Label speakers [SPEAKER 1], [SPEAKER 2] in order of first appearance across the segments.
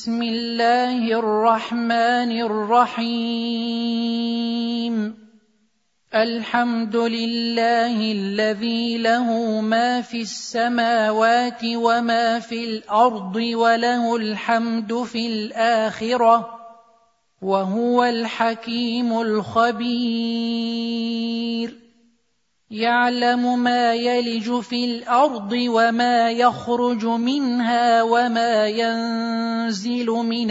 [SPEAKER 1] بسم الله الرحمن الرحيم الحمد لله الذي له ما في السماوات وما في الأرض وله الحمد في الآخرة وهو الحكيم الخبير يعلم ما يلج في الأرض وما يخرج منها وما ينزل من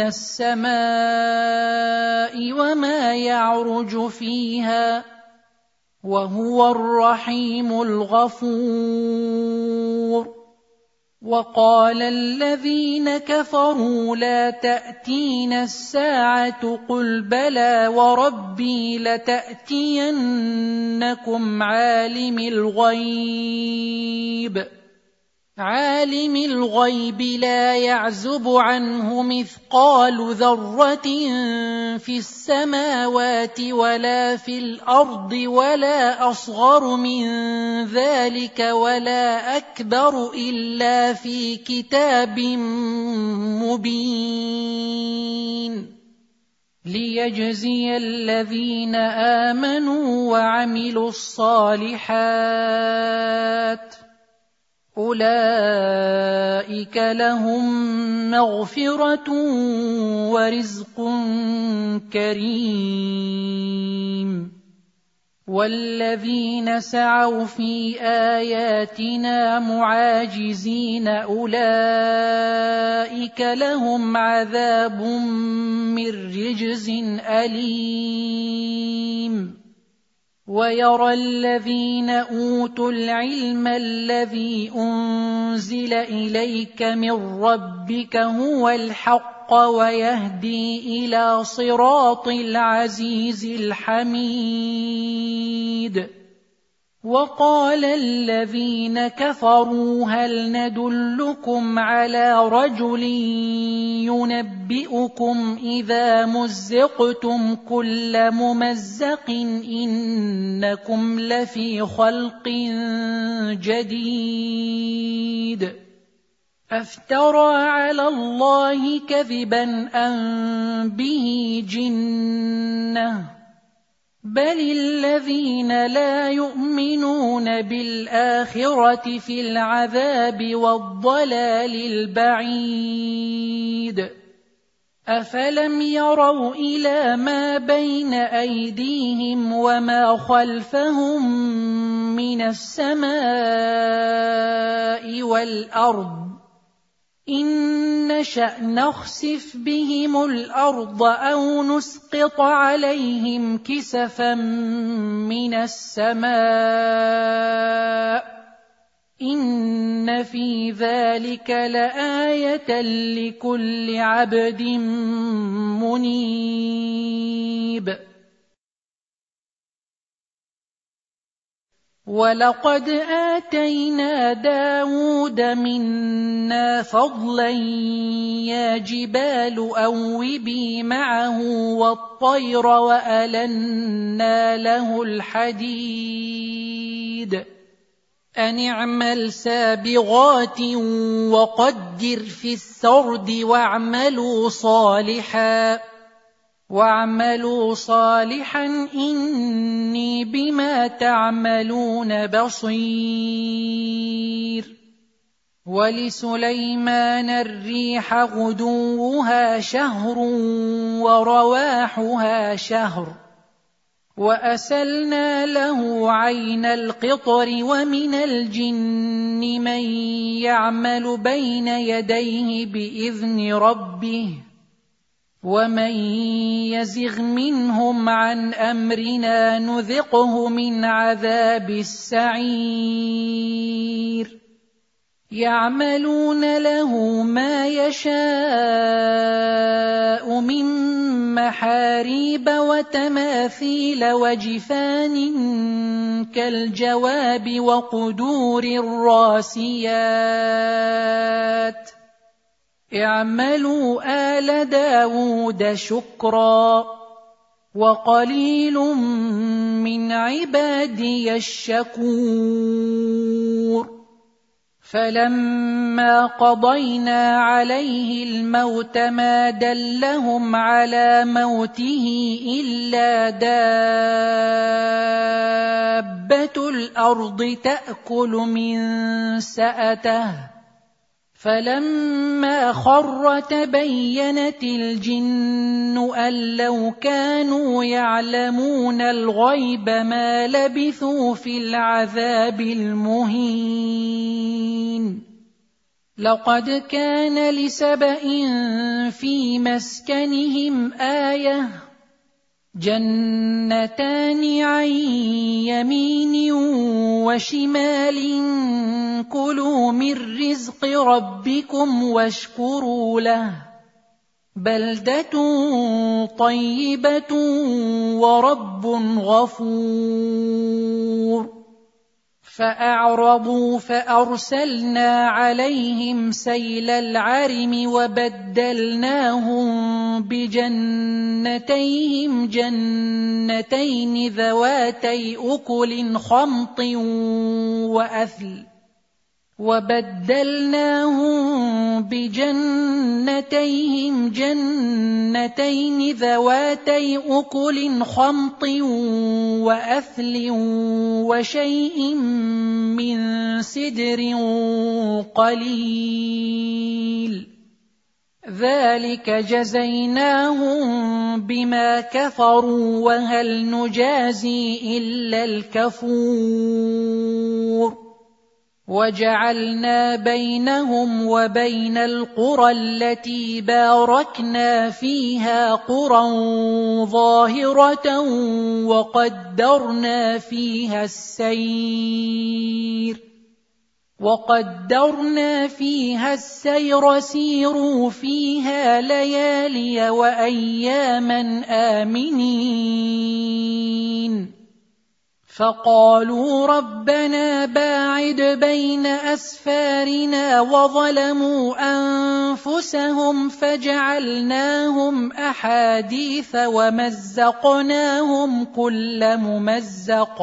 [SPEAKER 1] السماء وما يعرج فيها وهو الرحيم الغفور وقال الذين كفروا لا تأتينا الساعة قل بلى وربي لتأتينكم عالم الغيب لا يعزب عنه مثقال ذرة في السماوات ولا في الأرض ولا أصغر من ذلك ولا أكبر إلا في كتاب مبين ليجزي الذين آمنوا وعملوا الصالحات أولئك لهم مغفرة ورزق كريم والذين سعوا في آياتنا معاجزين أولئك لهم عذاب من رجز أليم ويرى الذين أوتوا العلم الذي أنزل إليك من ربك هو الحق ويهدي إلى صراط العزيز الحميد وقال الذين كفروا هل ندلكم على رجل ينبئكم إذا مزقتم كل ممزق إنكم لفي خلق جديد أفترى على الله كذبا أم به جنة بل الذين لا يؤمنون بالآخرة في العذاب والضلال البعيد أفلم يروا إلى ما بين أيديهم وما خلفهم من السماء والأرض إن نشأ نخسف بهم الأرض أو نسقط عليهم كسفا من السماء إن في ذلك لآية لكل عبد منيب ولقد آتينا داود منا فضلا يا جبال أوبي معه والطير وألنا له الحديد أن اعمل سابغات وقدر في السرد واعملوا صالحا إني بما تعملون بصير ولسليمان الريح غدوها شهر ورواحها شهر وأسلنا له عين القطر ومن الجن من يعمل بين يديه بإذن ربه ومن يزغ منهم عن أمرنا نذقه من عذاب السعير يعملون له ما يشاء من محاريب وتماثيل وجفان كالجواب وقدور الراسيات اعملوا آل داود شكرا وقليل من عبادي الشكور فلما قضينا عليه الموت ما دلهم على موته إلا دابة الأرض تأكل من سأته فلما خر تبينت الجن أن لو كانوا يعلمون الغيب ما لبثوا في العذاب المهين. لقد كان لسبإ في مسكنهم آية جنتان عن يمين وشمال كلوا من رزق ربكم واشكروا له بلدة طيبة ورب غفور. فأعرضوا فأرسلنا عليهم سيل العرم وبدلناهم بجنتيهم جنتين ذواتي أكل خمط وأثل وشيء من سدر قليل ذلك جزيناهم بما كفروا وهل نجازي إلا الكفور. وجعلنا بينهم وبين القرى التي باركنا فيها قرى ظاهرة وقدرنا فيها السير سيروا فيها ليالي وأياما آمنين. فقالوا ربنا باعد بين أسفارنا وظلموا أنفسهم فجعلناهم أحاديث ومزقناهم كل ممزق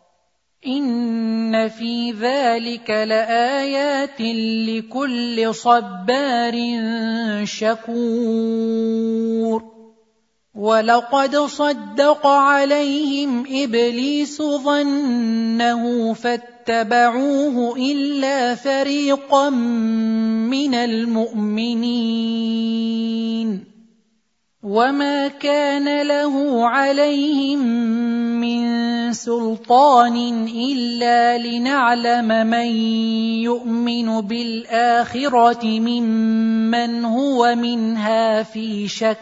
[SPEAKER 1] إن في ذلك لآيات لكل صبار شكور. ولقد صدق عليهم إبليس ظنه فاتبعوه إلا فريقا من المؤمنين وما كان له عليهم من سلطان إلا لنعلم من يؤمن بالآخرة ممن هو منها في شك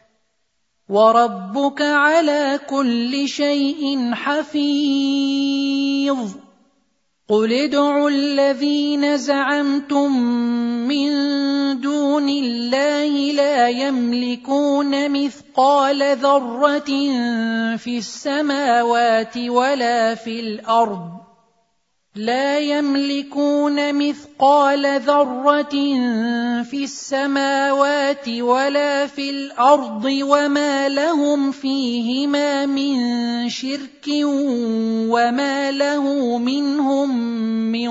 [SPEAKER 1] وربك على كل شيء حفيظ. قل ادعوا الذين زعمتم من دون الله لا يملكون مثقال ذرة في السماوات ولا في الأرض وما لهم فيهما من شرك وما له منهم من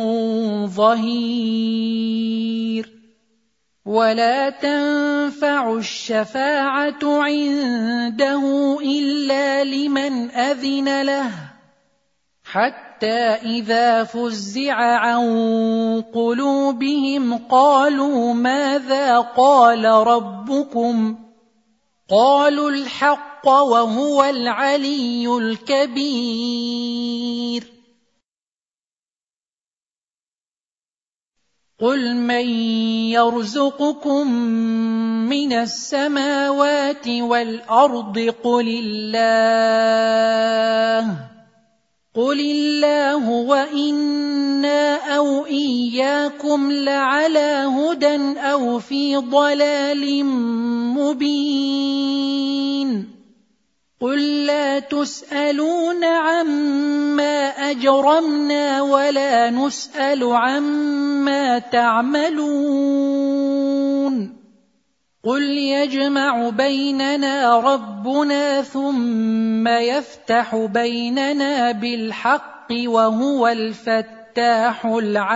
[SPEAKER 1] ظهير. ولا تنفع الشفاعة عنده إلا لمن أذن له حتى إذا فزع عن قلوبهم قالوا ماذا قال ربكم قالوا الحق وهو العلي الكبير. قل من يرزقكم من السماوات والأرض قل الله وإنا أو إياكم لعلى هدى أو في ضلال مبين. قل لا تسألون عما أجرمنا ولا نسأل عما تعملون. قل يجمع بيننا ربنا ثم يفتح بيننا بالحق وهو الفتاح الفتاح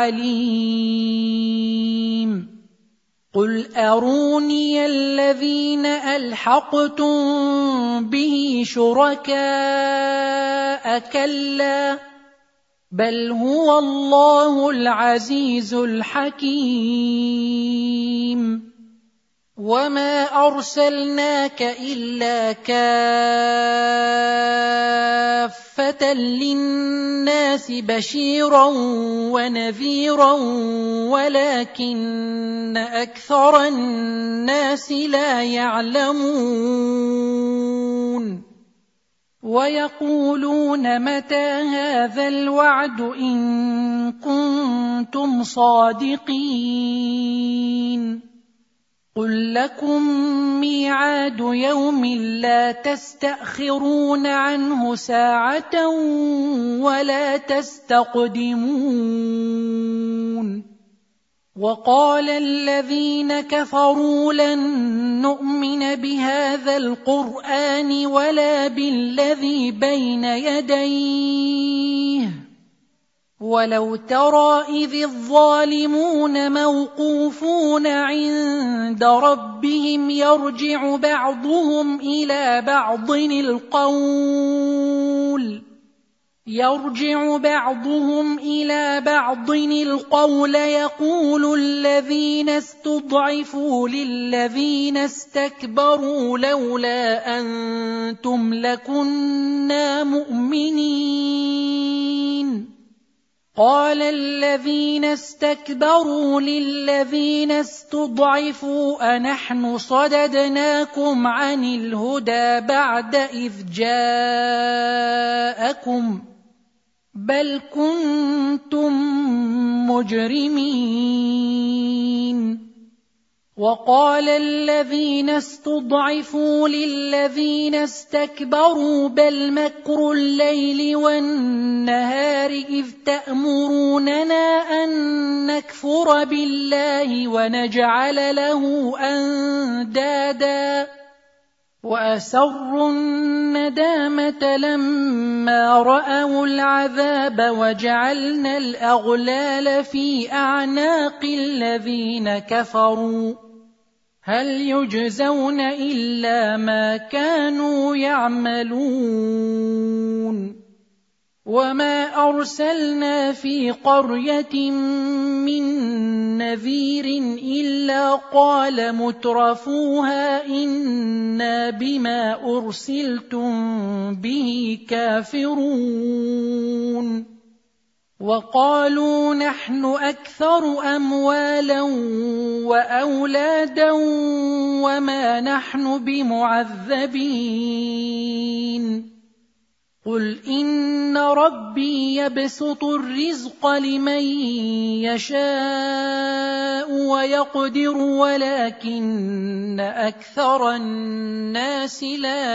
[SPEAKER 1] العليم قل أروني الذين ألحقتم به شركاء كلا بل هو الله العزيز الحكيم وما أرسلناك إلا كافة للناس بشيرا ونذيرا ولكن أكثر الناس لا يعلمون ويقولون متى هذا الوعد إن كنتم صادقين قل لكم ميعاد يوم لا تستأخرون عنه ساعة ولا تستقدمون وقال الذين كفروا لن نؤمن بهذا القرآن ولا بالذي بين يديه ولو ترى إذ الظالمون موقوفون عند ربهم يرجع بعضهم إلى بعض القول يقول الذين استضعفوا للذين استكبروا لولا أنتم لكنا مؤمنين قال الذين استكبروا للذين استضعفوا أنحن صددناكم عن الهدى بعد إذ جاءكم بل كنتم مجرمين وقال الذين استضعفوا للذين استكبروا بل مكر الليل والنهار إذ تأمروننا أن نكفر بالله ونجعل له أندادا وأسروا الندامة لما رأوا العذاب وجعلنا الأغلال في أعناق الذين كفروا هل يجزون إلا ما كانوا يعملون وما أرسلنا في قرية من نذير إلا قال مترفوها إنا بما أرسلتم به كافرون وقالوا نحن أكثر أموالا وأولادا وما نحن بمعذبين قل إن ربي يبسط الرزق لمن يشاء ويقدر ولكن أكثر الناس لا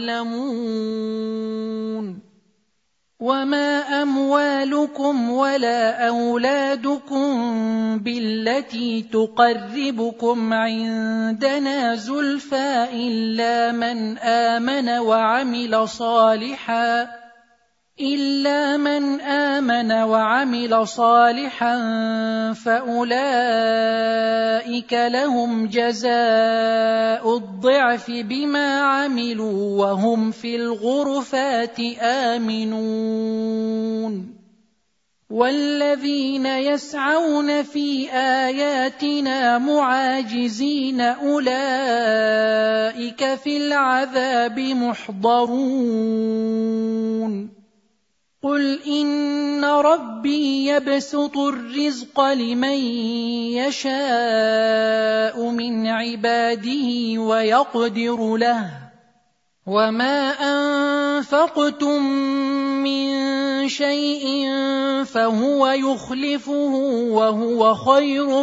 [SPEAKER 1] يعلمون وما أموالكم ولا أولادكم بالتي تقربكم عندنا زلفى إلا من آمن وعمل صالحا فأولئك لهم جزاء الضعف بما عملوا وهم في الغرفات آمنون والذين يسعون في آياتنا معاجزين أولئك في العذاب محضرون قل إن ربي يبسط الرزق لمن يشاء من عباده ويقدر له وما أنفقتم من شيء فهو يخلفه وهو خير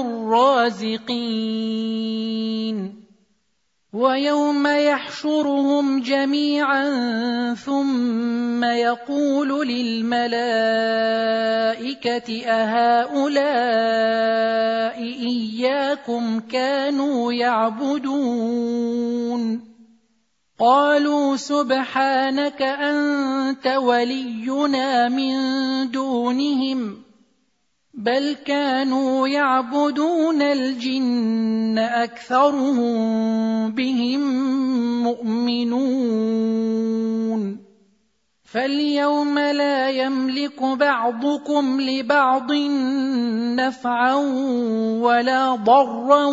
[SPEAKER 1] الرازقين ويوم يحشرهم جميعا ثم يقول للملائكة أهؤلاء إياكم كانوا يعبدون قالوا سبحانك أنت ولينا من دونهم بل كانوا يعبدون الجن أكثرهم بهم مؤمنون فاليوم لا يملك بعضكم لبعض نفعا ولا ضرا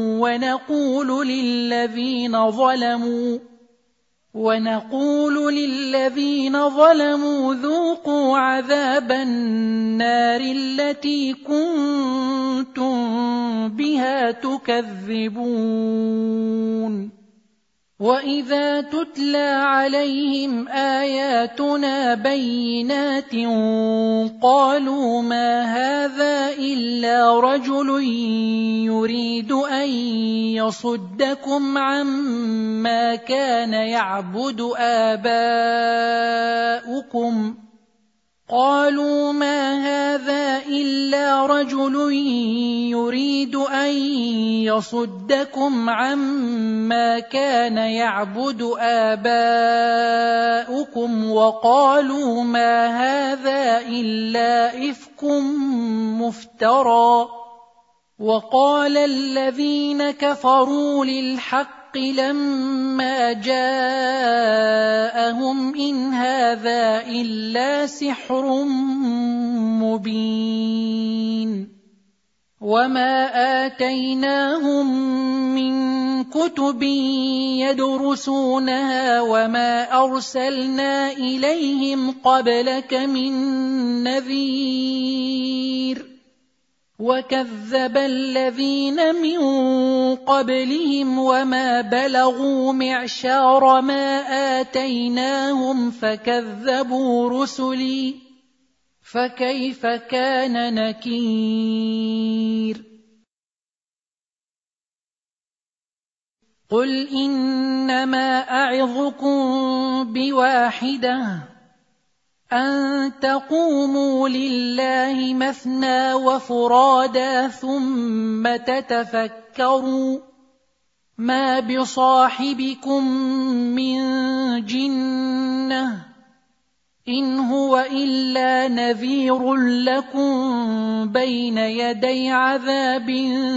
[SPEAKER 1] ونقول للذين ظلموا ذوقوا عذاب النار التي كنتم بها تكذبون وإذا تتلى عليهم آياتنا بينات قالوا ما هذا إلا رجل يريد أن يصدكم عما كان يعبد آباؤكم قالوا ما هذا إلا رجل يريد أن يصدكم عما كان يعبد آباؤكم وقالوا ما هذا إلا إفك مفترى وقال الذين كفروا للحق لما جاءهم إن هذا إلا سحر مبين وما آتيناهم من كتب يدرسونها وما أرسلنا إليهم قبلك من نذير وكذب الذين من قبلهم وما بلغوا معشار ما آتيناهم فكذبوا رسلي فكيف كان نكير قل إنما أعظكم بواحدة أن تقوموا لله مثنى وفرادا ثم تتفكروا ما بصاحبكم من جنة إن هو إلا نذير لكم بين يدي عذاب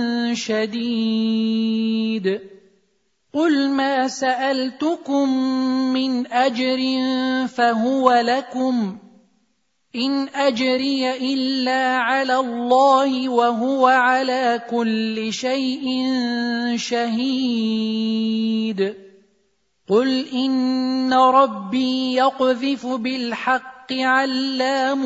[SPEAKER 1] شديد قل ما سألتكم من أجر فهو لكم إن أجري إلا على الله وهو على كل شيء شهيد قل إن ربي يقذف بالحق علام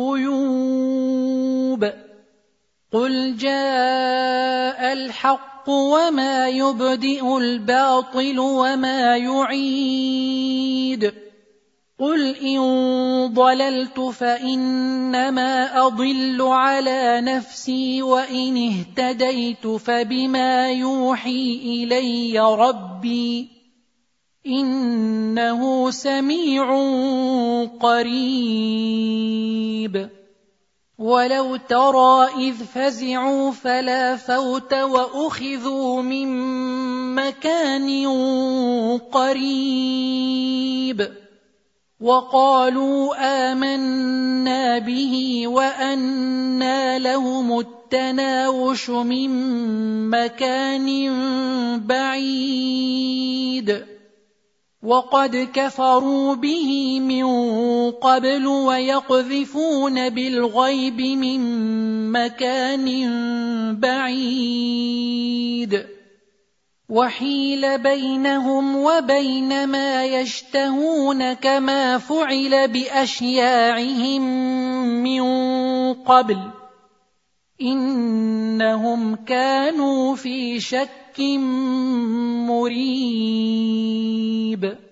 [SPEAKER 1] الغيوب قل جاء الحق وما يبدئ الباطل وما يعيد قل إن ضللت فإنما أضل على نفسي وإن اهتديت فبما يوحي إلي ربي إنه سميع قريب ولو ترى إذ فزعوا فلا فوت وأخذوا من مكان قريب وقالوا آمنا به وأنى لهم التناوش من مكان بعيد وقد كفروا به من قبل ويقذفون بالغيب من مكان بعيد وحيل بينهم وبين ما يشتهون كما فعل بأشياعهم من قبل إنهم كانوا في شك مريب